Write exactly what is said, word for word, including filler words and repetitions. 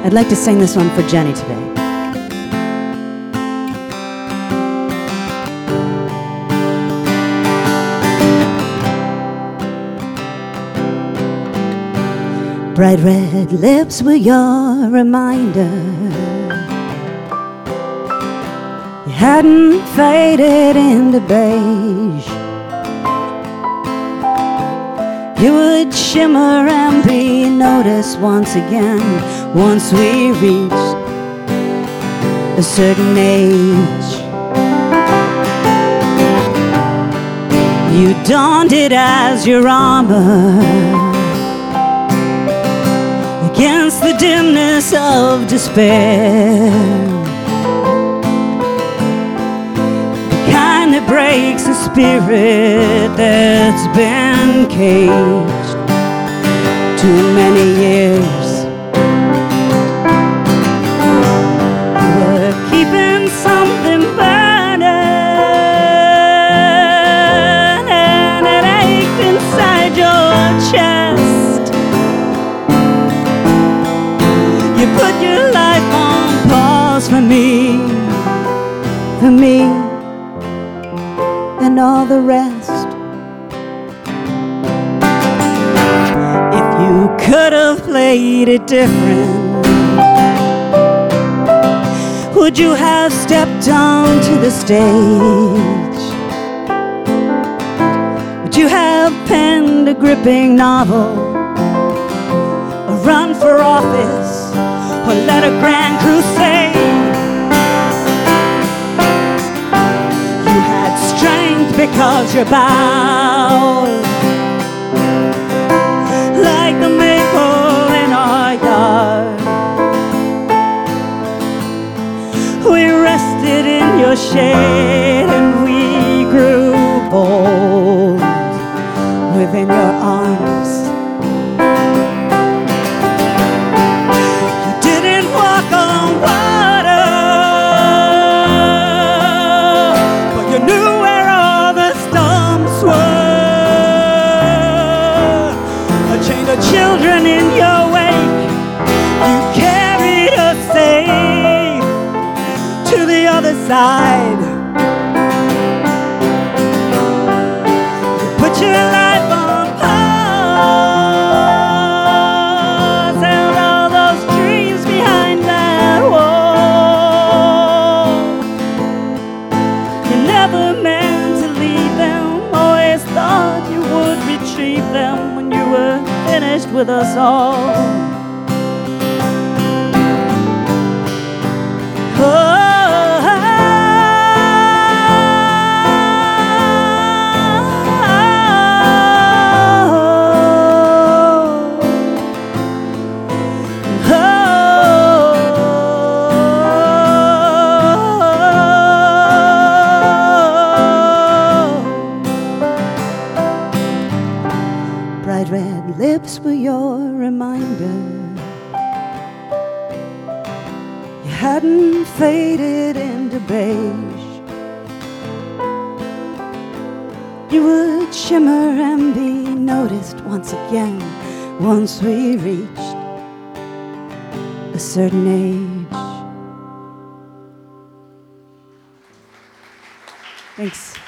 I'd like to sing this one for Jenny today. Bright red lips were your reminder. You hadn't faded into beige. You would shimmer and be noticed once again once we reached a certain age. You donned it as your armor against the dimness of despair, the kind that breaks a spirit that's been caged too many years. You were keeping something burning, and it ached inside your chest. You put your life on pause for me, for me, and all the rest. If you could have played it different, would you have stepped onto the stage? Would you have penned a gripping novel, or run for office, or led a grand crusade? You had strength because you're bowed, like the maple in our yard. We rested in your shade and we grew bold within your arms. Children in your wake, you carried us safe to the other side. You put your life on pause, and all those dreams behind that wall. You never meant to leave them, always thought you would retrieve them when you were finished with us all. Oh, bright red lips were your reminder. You hadn't faded into beige. You would shimmer and be noticed once again once we reached a certain age. Thanks.